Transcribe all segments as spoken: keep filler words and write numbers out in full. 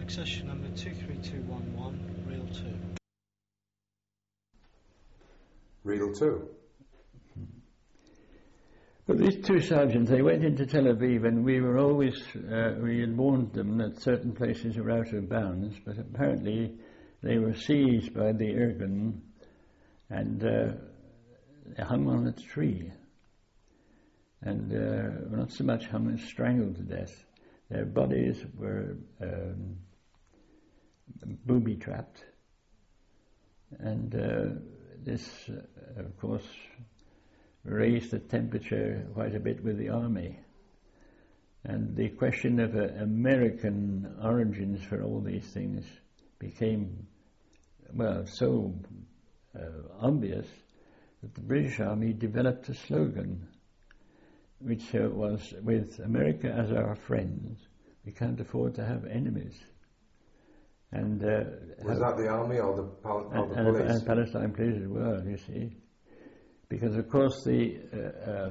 Accession number two three two one one, reel two. Reel two. But these two sergeants, they went into Tel Aviv, and we were always, uh, we had warned them that certain places were out of bounds, but apparently they were seized by the Irgun and uh, they hung on a tree. And uh, not so much hung as strangled to death. Their bodies were um, booby-trapped. And uh, this, uh, of course, raised the temperature quite a bit with the army. And the question of uh, American origins for all these things became, well, so uh, obvious that the British Army developed a slogan, which uh, was, with America as our friends, we can't afford to have enemies. And uh, was that the army or the, pal- or the and, police? And Palestine police as well, you see. Because of course the uh, um,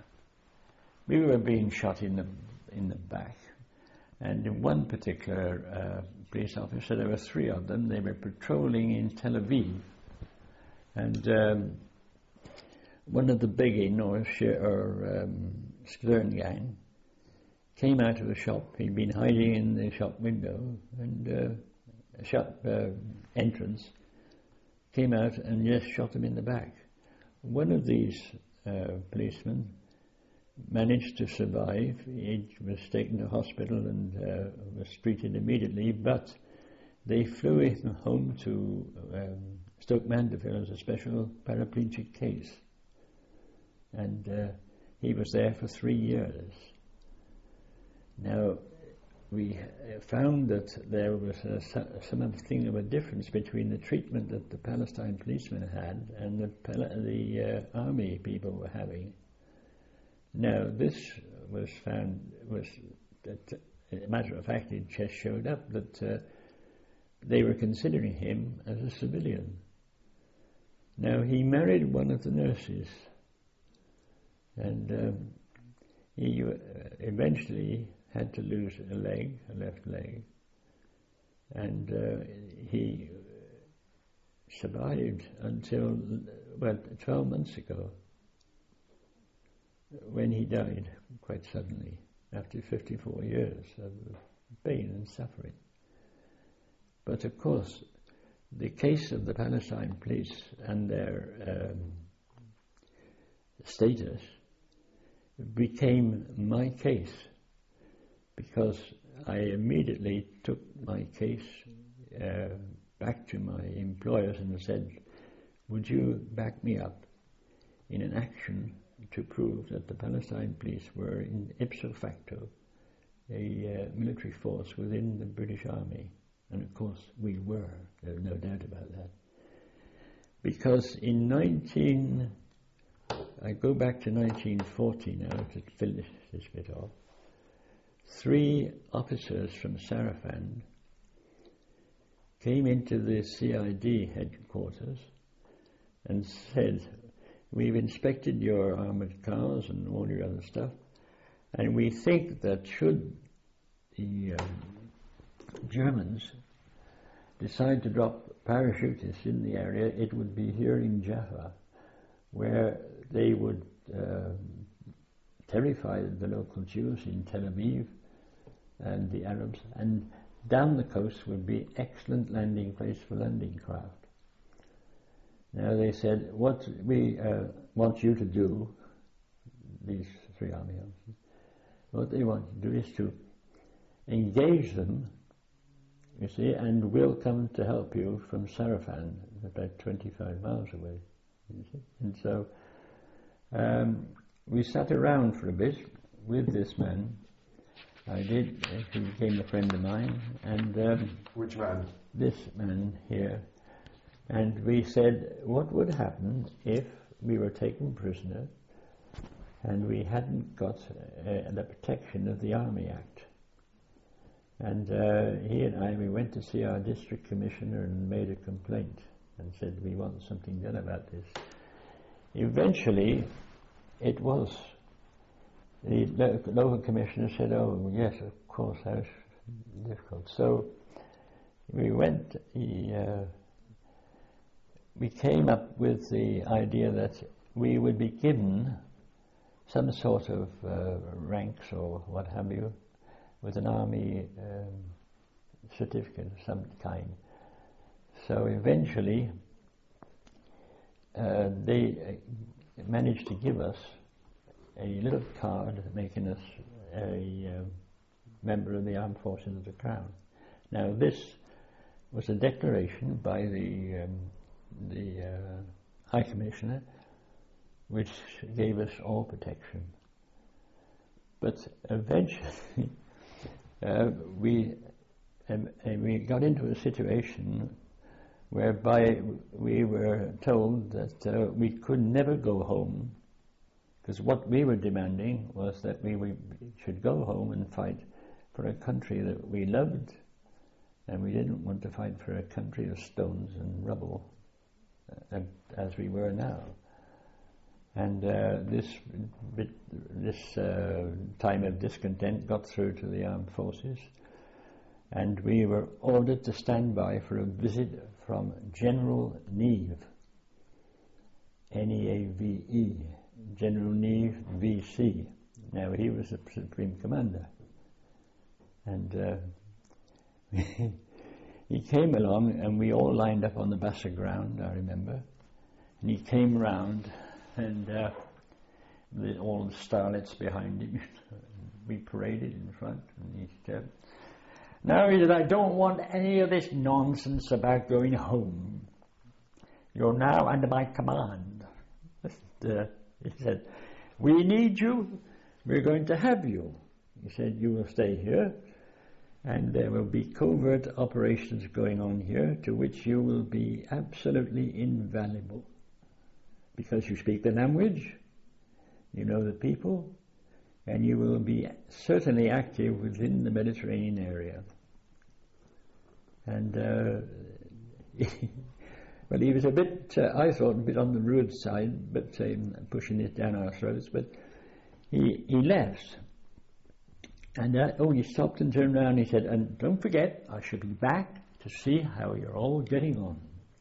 we were being shot in the in the back, and in one particular uh, police officer, there were three of them. They were patrolling in Tel Aviv, and um, one of the Begin or, or um, Stern gang came out of the shop. He'd been hiding in the shop window and uh, shop uh, entrance. Came out and just shot him in the back. One of these uh, policemen managed to survive. He was taken to hospital and uh, was treated immediately, but they flew him home to um, Stoke Mandeville as a special paraplegic case. And uh, he was there for three years. Now, we found that there was a, something of a difference between the treatment that the Palestine policemen had and the, the uh, army people were having. Now, this was found, was, that, as a matter of fact, it just showed up that uh, they were considering him as a civilian. Now, he married one of the nurses, and um, he uh, eventually had to lose a leg, a left leg, and uh, he survived until, well, twelve months ago, when he died quite suddenly, after fifty-four years of pain and suffering. But of course, the case of the Palestine police and their um, status became my case, because I immediately took my case uh, back to my employers and said, would you back me up in an action to prove that the Palestine police were in ipso facto a uh, military force within the British Army? And of course we were, there's no doubt about that. Because in nineteen, I go back to nineteen forty now to finish this bit off. Three officers from Sarafan came into the C I D headquarters and said, we've inspected your armoured cars and all your other stuff, and we think that should the um, Germans decide to drop parachutists in the area, it would be here in Jaffa, where they would uh, terrify the local Jews in Tel Aviv and the Arabs, and down the coast would be excellent landing place for landing craft. Now they said, what we uh, want you to do, these three army officers, what they want to do is to engage them, you see, and we'll come to help you from Sarafan, about twenty-five miles away, you see. And so um, we sat around for a bit with this man. I did. He became a friend of mine. And um, which man? This man here. And we said, what would happen if we were taken prisoner and we hadn't got uh, the protection of the Army Act? And uh, he and I, we went to see our district commissioner and made a complaint and said, we want something done about this. Eventually, it was. The lo- local commissioner said, oh, yes, of course, that's difficult. So we went, he, uh, we came up with the idea that we would be given some sort of uh, ranks or what have you, with an army um, certificate of some kind. So eventually uh, they uh, managed to give us a little card making us a uh, member of the Armed Forces of the Crown. Now this was a declaration by the, um, the uh, High Commissioner, which gave us all protection. But eventually uh, we, um, we got into a situation whereby we were told that uh, we could never go home, because what we were demanding was that we, we should go home and fight for a country that we loved, and we didn't want to fight for a country of stones and rubble uh, as we were now. And uh, this bit, this uh, time of discontent got through to the armed forces, and we were ordered to stand by for a visit from General Neve, N E A V E, General Neve V C. Now he was the Supreme Commander, and uh, he came along, and we all lined up on the Bassa ground, I remember, and he came round, and uh, the, all the starlets behind him. We paraded in front, and he said, "Now," he said, "I don't want any of this nonsense about going home. You're now under my command." And, uh, he said, "We need you. We're going to have you." He said, "You will stay here, and there will be covert operations going on here to which you will be absolutely invaluable, because you speak the language, you know the people, and you will be certainly active within the Mediterranean area." And uh, well, he was a bit, uh, I thought, a bit on the rude side, but um, pushing it down our throats. But he he left, and uh, oh, he stopped and turned around. And he said, "And don't forget, I shall be back to see how you're all getting on."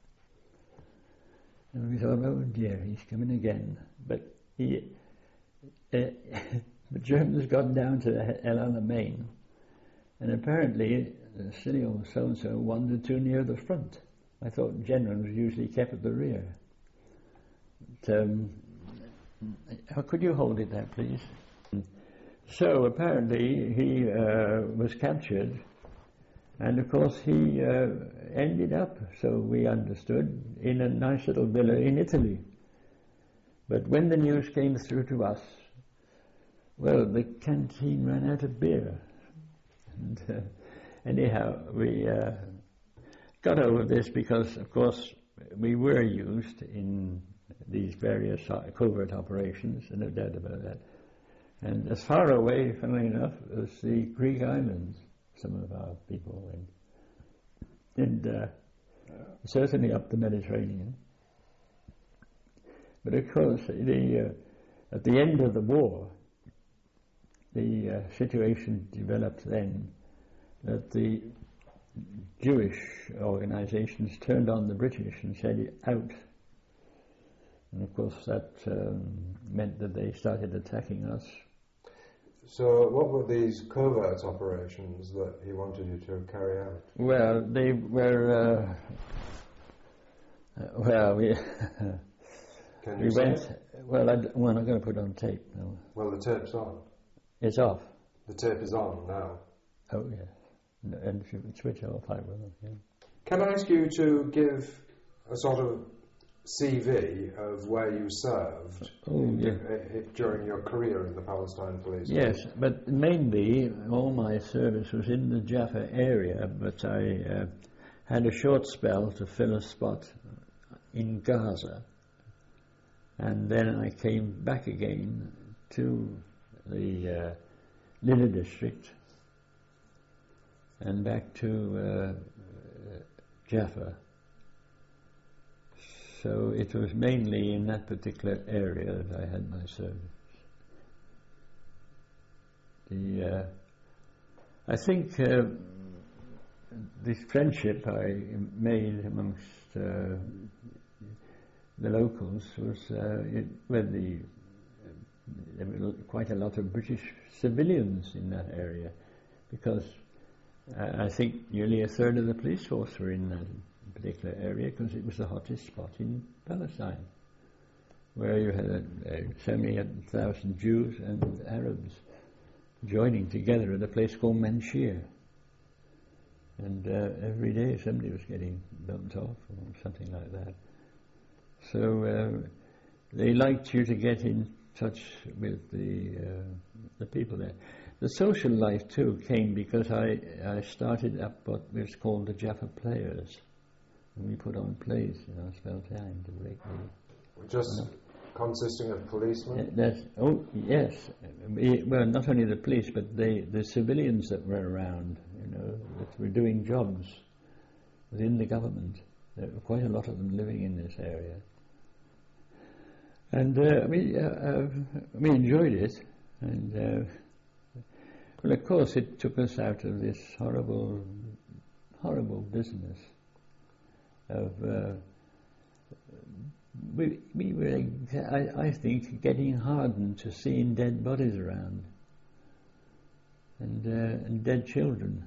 And we thought, "Oh dear, he's coming again." But he, uh, the Germans got down to El Alamein, and apparently the silly old so-and-so wandered too near the front. I thought generals usually kept at the rear. But, um, how could you hold it there, please? So apparently he uh, was captured, and of course he uh, ended up, so we understood, in a nice little villa in Italy. But when the news came through to us, well, the canteen ran out of beer. And uh, anyhow, we uh, got over this because, of course, we were used in these various covert operations, no doubt about that. And as far away, funnily enough, as the Greek islands, some of our people went. And uh, certainly up the Mediterranean. But of course, the, uh, at the end of the war, the uh, situation developed then that the Jewish organizations turned on the British and said, "Out." And of course that um, meant that they started attacking us. So what were these covert operations that he wanted you to carry out? Well, they were, uh, uh, well, we, Can you we say went, it? well, I, well, I'm going to put it on tape now. Well, the tape's on. It's off. The tape is on now. Oh, yes. No, and if you switch off, I will, yeah. Can I ask you to give a sort of C V of where you served Oh, yeah. i- i- during your career in the Palestine Police? Yes, but mainly all my service was in the Jaffa area, but I uh, had a short spell to fill a spot in Gaza, and then I came back again to the uh, Lilla district and back to uh, Jaffa. So it was mainly in that particular area that I had my service. The, uh, I think uh, this friendship I made amongst uh, the locals was uh, it, well, the, there were quite a lot of British civilians in that area, because uh, I think nearly a third of the police force were in that particular area, because it was the hottest spot in Palestine, where you had uh, so many thousand Jews and Arabs joining together at a place called Manshir. And uh, every day somebody was getting bumped off or something like that. So uh, they liked you to get in touch with the uh, the people there. The social life too came because I, I started up what was called the Jaffa Players. And we put on plays in our spare time to break the... Just you know, consisting of policemen? That's, oh, yes. We, well, not only the police, but the, the civilians that were around, you know, that were doing jobs within the government. There were quite a lot of them living in this area. And uh, we, uh, uh, we enjoyed it. And, uh, well, of course, it took us out of this horrible, horrible business of... Uh, We, we were, I, I think, getting hardened to seeing dead bodies around and, uh, and dead children.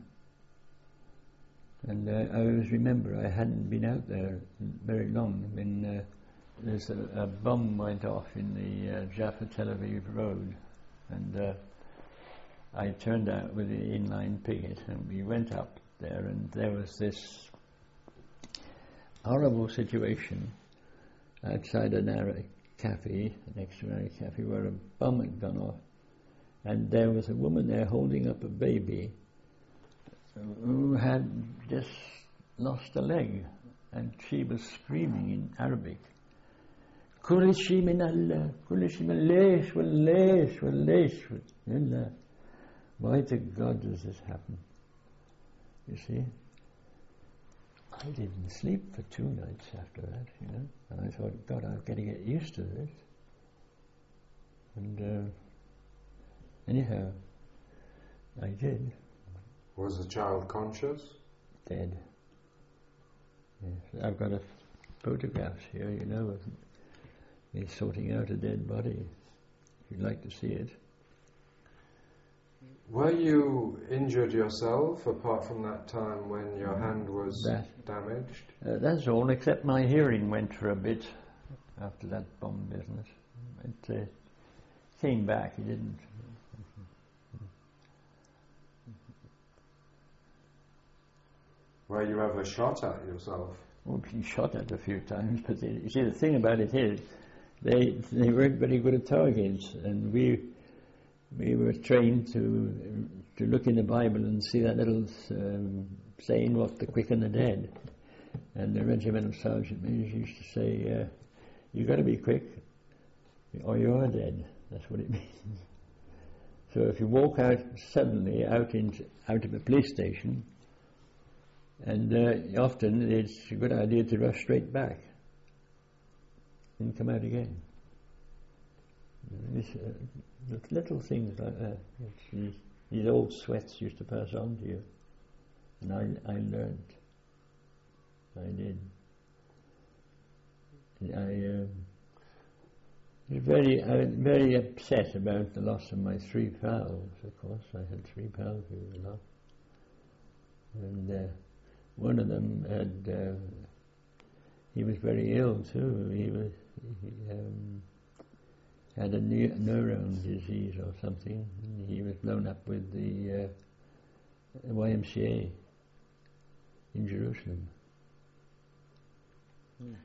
And uh, I always remember I hadn't been out there very long when uh, there's a, a bomb went off in the uh, Jaffa Tel Aviv road, and uh, I turned out with the inline picket, and we went up there, and there was this horrible situation outside an Arab cafe, next to an Arab cafe, where a bomb had gone off, and there was a woman there holding up a baby who had just lost a leg, and she was screaming in Arabic, "Kulishi min Allah, kulishi min lesh, walesh, walesh, wallah." Why to God does this happen? You see? I didn't sleep for two nights after that, you know, and I thought, God, I've got to get used to this. And uh, anyhow, I did. Was the child conscious? Dead. Yes. I've got a photographs here, you know, of me sorting out a dead body, if you'd like to see it. Were you injured yourself, apart from that time when your hand was that, damaged? Uh, that's all, except my hearing went for a bit after that bomb business. It uh, came back, it didn't. Were you ever shot at yourself? Well, been shot at a few times, but they, you see, the thing about it is, they they weren't very good at targets, and we we were trained to to look in the Bible and see that little um, saying, "What the quick and the dead," and the regimental sergeant majors used to say, uh, "You got to be quick, or you are dead." That's what it means. So if you walk out suddenly out into out of a police station, and uh, often it's a good idea to rush straight back and come out again. This, uh, the little things like that, these, these old sweats used to pass on to you, and I, I learned. I did. I um, was very, I was very upset about the loss of my three pals. Of course, I had three pals who were lost, and uh, one of them had. Uh, he was very ill too. He was. He, um, had a ne- neuron disease or something. He was blown up with the uh, Y M C A in Jerusalem. Mm.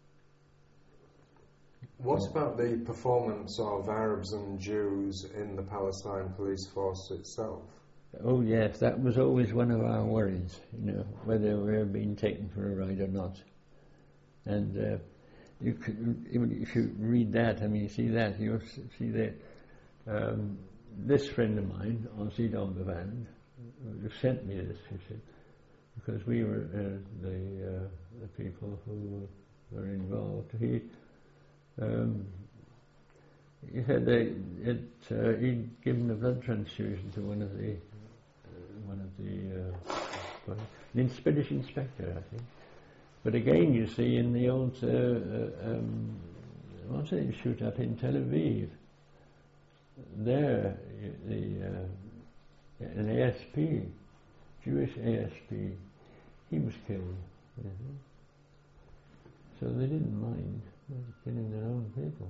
What about the performance of Arabs and Jews in the Palestine police force itself? Oh yes, that was always one of our worries, you know, whether we were being taken for a ride or not. And uh, You could, if you read that, I mean, you see that, you see that um, this friend of mine, Ozzy Dombevand, who sent me this, he said, because we were uh, the, uh, the people who were involved. He um, he said they, it, uh, he'd given a blood transfusion to one of the uh, one of the uh, but an British inspector, I think. But again, you see, in the old, uh, uh, um, what's it, shoot up in Tel Aviv, there, the, uh, an A S P, Jewish A S P, he was killed. Mm-hmm. So they didn't mind killing their own people.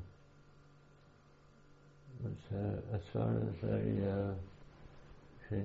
But uh, as far as I uh, think,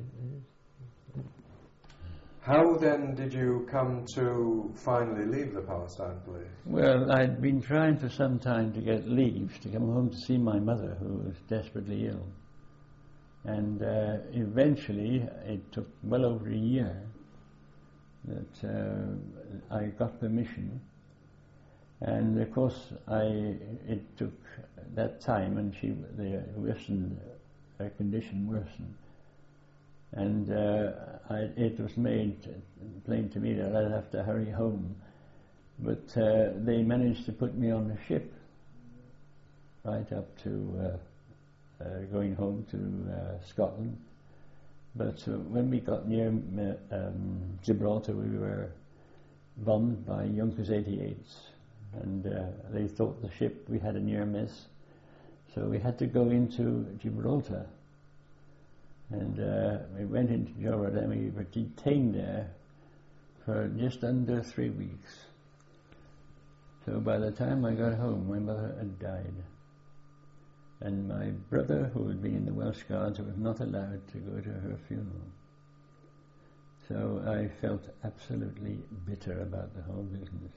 how then did you come to finally leave the Palestine Police? Well, I'd been trying for some time to get leave to come home to see my mother, who was desperately ill. And uh, eventually, it took well over a year that uh, I got permission. And of course, I it took that time, and she the worsened, her condition worsened, and uh, I, it was made plain to me that I'd have to hurry home. But uh, they managed to put me on a ship right up to uh, uh, going home to uh, Scotland. But uh, when we got near um, Gibraltar, we were bombed by Junkers eighty-eights. And uh, they thought the ship, we had a near miss, so we had to go into Gibraltar. And uh, we went into Gibraltar and we were detained there for just under three weeks. So by the time I got home, my mother had died. And my brother, who had been in the Welsh Guards, was not allowed to go to her funeral. So I felt absolutely bitter about the whole business.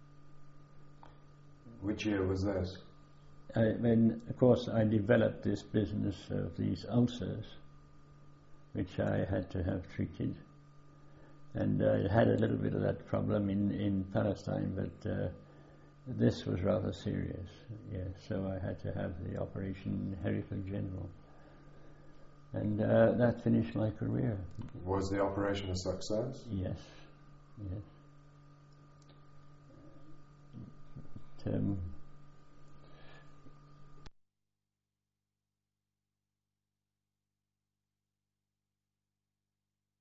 Which year was this? I, then, of course, I developed this business of these ulcers, which I had to have treated. And I had a little bit of that problem in, in Palestine, but uh, this was rather serious. Yes, so I had to have the operation in Hereford General. And uh, that finished my career. Was the operation a success? Yes, yes. Um,